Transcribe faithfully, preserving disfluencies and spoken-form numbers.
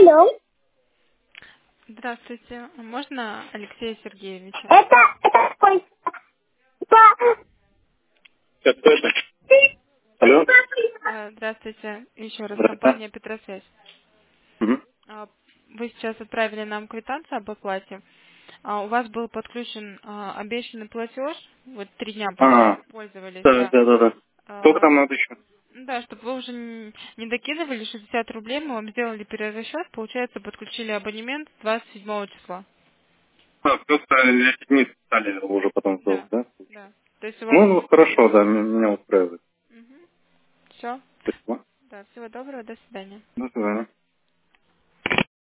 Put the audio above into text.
Алло. Здравствуйте. Можно Алексея Сергеевича? Это, это какой? Па- Сейчас, кто это? Алло? Э, Здравствуйте. Еще раз, Здравствуйте. компания Петросвязь. Угу. А, Вы сейчас отправили нам квитанцию об оплате. А, У вас был подключен а, обещанный платеж. Вот три дня А, пол- пользовались, да, да. да, да, да. Сколько А, там надо еще? ну Да, чтобы вы уже н- не докидывали шестьдесят рублей, мы вам сделали перерасчет. Получается, подключили абонемент двадцать седьмого числа. А, просто эти дни стали уже потом сделать, Да, да? да. То есть у вас... Ну, ну, хорошо, да, м- меня устраивает. Все. Спасибо. Да, всего доброго, до свидания. До свидания.